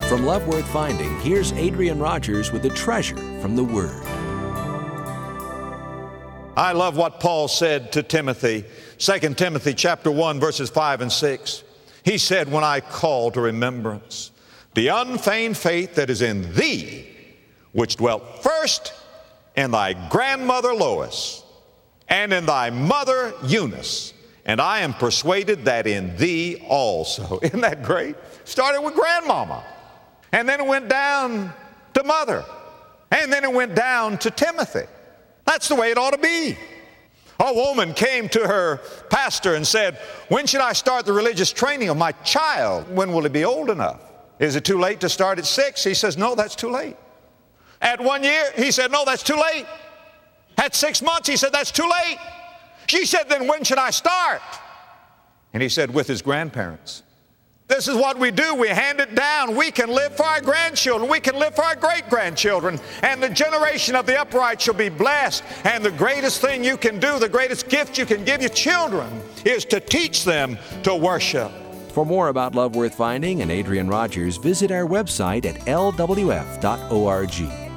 From Love Worth Finding, here's Adrian Rogers with a treasure from the Word. I love what Paul said to Timothy, 2 Timothy chapter 1, verses 5 and 6. He said, when I call to remembrance the unfeigned faith that is in thee, which dwelt first in thy grandmother Lois, and in thy mother Eunice, and I am persuaded that in thee also. Isn't that great? Started with grandmama, and then it went down to mother, and then it went down to Timothy. That's the way it ought to be. A woman came to her pastor and said, when should I start the religious training of my child? When will he be old enough? Is it too late to start at 6? He says, no, that's too late. At 1 year, he said, no, that's too late. At 6 months, he said, that's too late. She said, then when should I start? And he said, with his grandparents. This is what we do. We hand it down. We can live for our grandchildren. We can live for our great-grandchildren. And the generation of the upright shall be blessed. And the greatest thing you can do, the greatest gift you can give your children is to teach them to worship. For more about Love Worth Finding and Adrian Rogers, visit our website at lwf.org.